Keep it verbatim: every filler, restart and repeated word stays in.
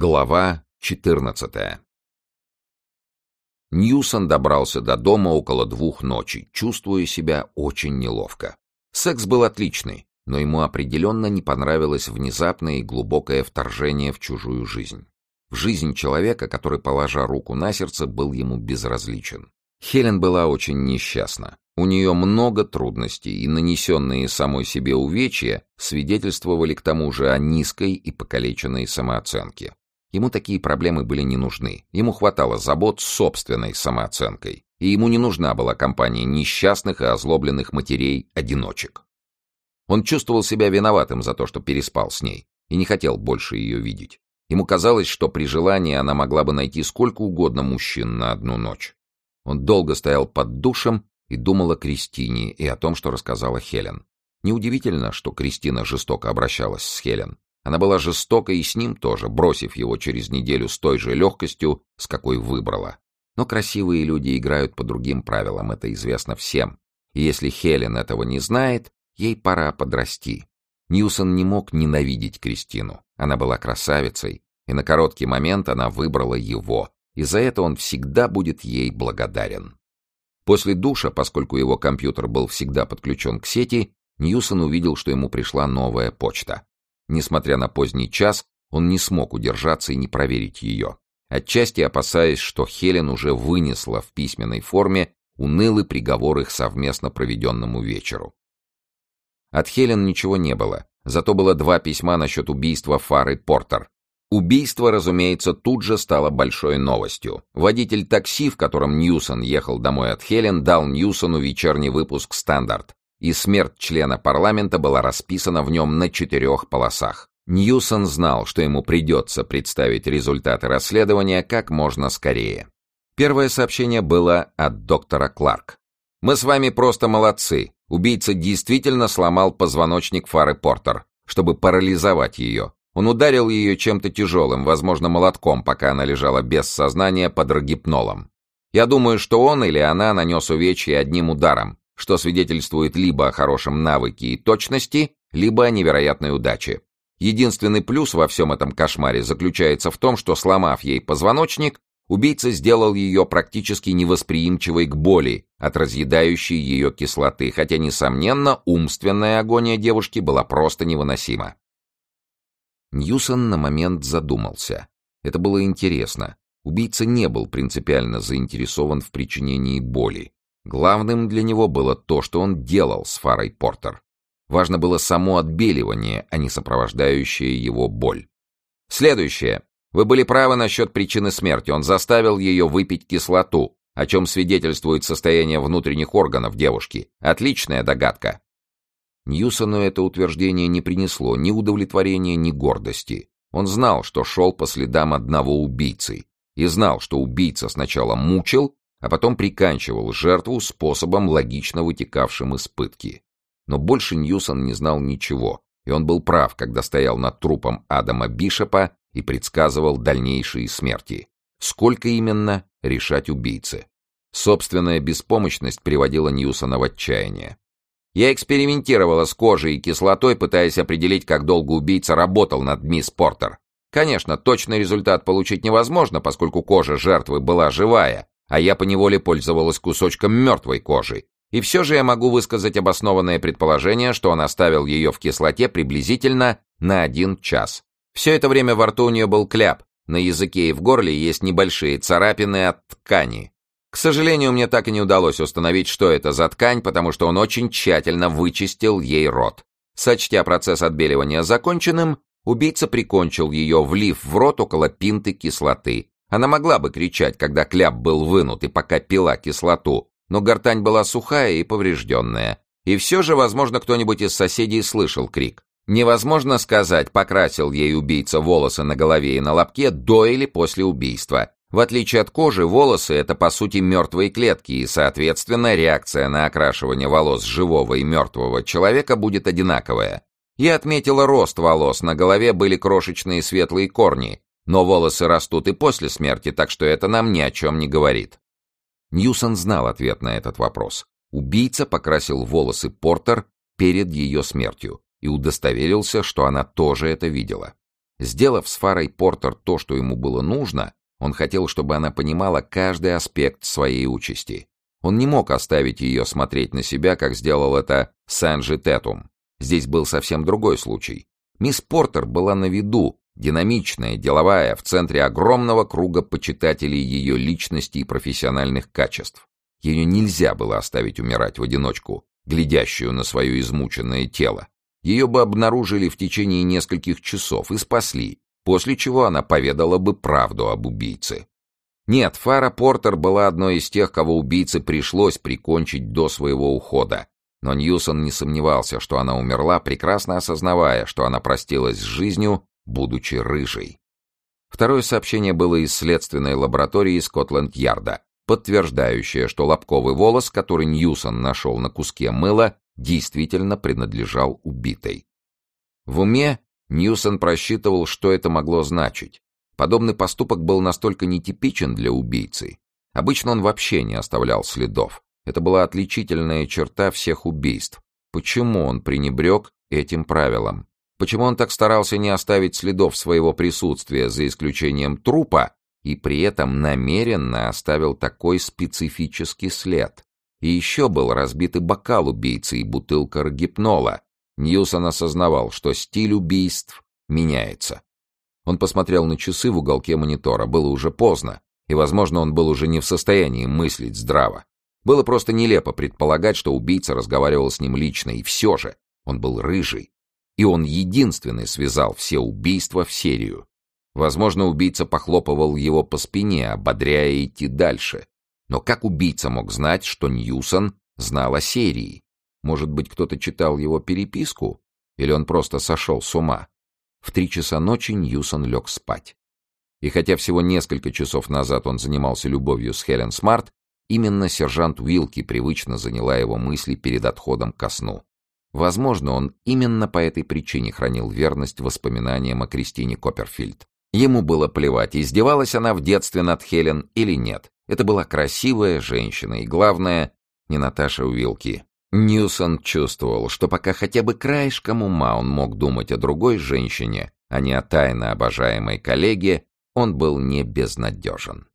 Глава четырнадцатая. Ньюсон добрался до дома около двух ночи, чувствуя себя очень неловко. Секс был отличный, но ему определенно не понравилось внезапное и глубокое вторжение в чужую жизнь. В жизнь человека, который, положа руку на сердце, был ему безразличен. Хелен была очень несчастна. У нее много трудностей, и нанесенные самой себе увечья свидетельствовали к тому же о низкой и покалеченной самооценке. Ему такие проблемы были не нужны. Ему хватало забот с собственной самооценкой. И ему не нужна была компания несчастных и озлобленных матерей-одиночек. Он чувствовал себя виноватым за то, что переспал с ней, и не хотел больше ее видеть. Ему казалось, что при желании она могла бы найти сколько угодно мужчин на одну ночь. Он долго стоял под душем и думал о Кристине и о том, что рассказала Хелен. Неудивительно, что Кристина жестоко обращалась с Хелен. Она была жестока и с ним тоже, бросив его через неделю с той же легкостью, с какой выбрала. Но красивые люди играют по другим правилам, это известно всем. И если Хелен этого не знает, ей пора подрасти. Ньюсон не мог ненавидеть Кристину. Она была красавицей, и на короткий момент она выбрала его, и за это он всегда будет ей благодарен. После душа, поскольку его компьютер был всегда подключен к сети, Ньюсон увидел, что ему пришла новая почта. Несмотря на поздний час, он не смог удержаться и не проверить ее, отчасти опасаясь, что Хелен уже вынесла в письменной форме унылый приговор их совместно проведенному вечеру. От Хелен ничего не было, зато было два письма насчет убийства Фары Портер. Убийство, разумеется, тут же стало большой новостью. Водитель такси, в котором Ньюсон ехал домой от Хелен, дал Ньюсону вечерний выпуск «Стандарт», и смерть члена парламента была расписана в нем на четырех полосах. Ньюсон знал, что ему придется представить результаты расследования как можно скорее. Первое сообщение было от доктора Кларк. «Мы с вами просто молодцы. Убийца действительно сломал позвоночник Фары Портер, чтобы парализовать ее. Он ударил ее чем-то тяжелым, возможно, молотком, пока она лежала без сознания под рогипнолом. Я думаю, что он или она нанес увечья одним ударом, что свидетельствует либо о хорошем навыке и точности, либо о невероятной удаче. Единственный плюс во всем этом кошмаре заключается в том, что, сломав ей позвоночник, убийца сделал ее практически невосприимчивой к боли от разъедающей ее кислоты, хотя, несомненно, умственная агония девушки была просто невыносима». Ньюсон на момент задумался. Это было интересно. Убийца не был принципиально заинтересован в причинении боли. Главным для него было то, что он делал с Фарой Портер. Важно было само отбеливание, а не сопровождающая его боль. Следующее. Вы были правы насчет причины смерти. Он заставил ее выпить кислоту, о чем свидетельствует состояние внутренних органов девушки. Отличная догадка. Ньюсону это утверждение не принесло ни удовлетворения, ни гордости. Он знал, что шел по следам одного убийцы, и знал, что убийца сначала мучил, а потом приканчивал жертву способом, логично вытекавшим из пытки. Но больше Ньюсон не знал ничего, и он был прав, когда стоял над трупом Адама Бишопа и предсказывал дальнейшие смерти. Сколько именно — решать убийце. Собственная беспомощность приводила Ньюсона в отчаяние. Я экспериментировала с кожей и кислотой, пытаясь определить, как долго убийца работал над мисс Портер. Конечно, точный результат получить невозможно, поскольку кожа жертвы была живая, а я поневоле пользовалась кусочком мертвой кожи. И все же я могу высказать обоснованное предположение, что он оставил ее в кислоте приблизительно на один час. Все это время во рту у нее был кляп, на языке и в горле есть небольшие царапины от ткани. К сожалению, мне так и не удалось установить, что это за ткань, потому что он очень тщательно вычистил ей рот. Сочтя процесс отбеливания законченным, убийца прикончил ее, влив в рот около пинты кислоты. Она могла бы кричать, когда кляп был вынут и пока пила кислоту, но гортань была сухая и поврежденная. И все же, возможно, кто-нибудь из соседей слышал крик. Невозможно сказать, покрасил ей убийца волосы на голове и на лобке до или после убийства. В отличие от кожи, волосы — это, по сути, мертвые клетки, и, соответственно, реакция на окрашивание волос живого и мертвого человека будет одинаковая. Я отметила рост волос, на голове были крошечные светлые корни, но волосы растут и после смерти, так что это нам ни о чем не говорит. Ньюсон знал ответ на этот вопрос. Убийца покрасил волосы Портер перед ее смертью и удостоверился, что она тоже это видела. Сделав с Фарой Портер то, что ему было нужно, он хотел, чтобы она понимала каждый аспект своей участи. Он не мог оставить ее смотреть на себя, как сделал это Сэнджи Тетум. Здесь был совсем другой случай. Мисс Портер была на виду, динамичная, деловая, в центре огромного круга почитателей ее личности и профессиональных качеств. Ее нельзя было оставить умирать в одиночку, глядящую на свое измученное тело. Ее бы обнаружили в течение нескольких часов и спасли, после чего она поведала бы правду об убийце. Нет, Фара Портер была одной из тех, кого убийце пришлось прикончить до своего ухода. Но Ньюсон не сомневался, что она умерла, прекрасно осознавая, что она простилась с жизнью, будучи рыжей. Второе сообщение было из следственной лаборатории Скотланд-Ярда, подтверждающее, что лобковый волос, который Ньюсон нашел на куске мыла, действительно принадлежал убитой. В уме Ньюсон просчитывал, что это могло значить. Подобный поступок был настолько нетипичен для убийцы. Обычно он вообще не оставлял следов. Это была отличительная черта всех убийств. Почему он пренебрег этим правилом? Почему он так старался не оставить следов своего присутствия, за исключением трупа, и при этом намеренно оставил такой специфический след? И еще был разбитый бокал убийцы и бутылка рогипнола. Ньюсон осознавал, что стиль убийств меняется. Он посмотрел на часы в уголке монитора. Было уже поздно, и, возможно, он был уже не в состоянии мыслить здраво. Было просто нелепо предполагать, что убийца разговаривал с ним лично, и все же он был рыжий. И он единственный связал все убийства в серию. Возможно, убийца похлопывал его по спине, ободряя идти дальше. Но как убийца мог знать, что Ньюсон знал о серии? Может быть, кто-то читал его переписку? Или он просто сошел с ума? В три часа ночи Ньюсон лег спать. И хотя всего несколько часов назад он занимался любовью с Хелен Смарт, именно сержант Уилки привычно заняла его мысли перед отходом ко сну. Возможно, он именно по этой причине хранил верность воспоминаниям о Кристине Копперфильд. Ему было плевать, издевалась она в детстве над Хелен или нет. Это была красивая женщина, и, главное, не Наташа Уилки. Ньюсон чувствовал, что пока хотя бы краешком ума он мог думать о другой женщине, а не о тайно обожаемой коллеге, он был не безнадежен.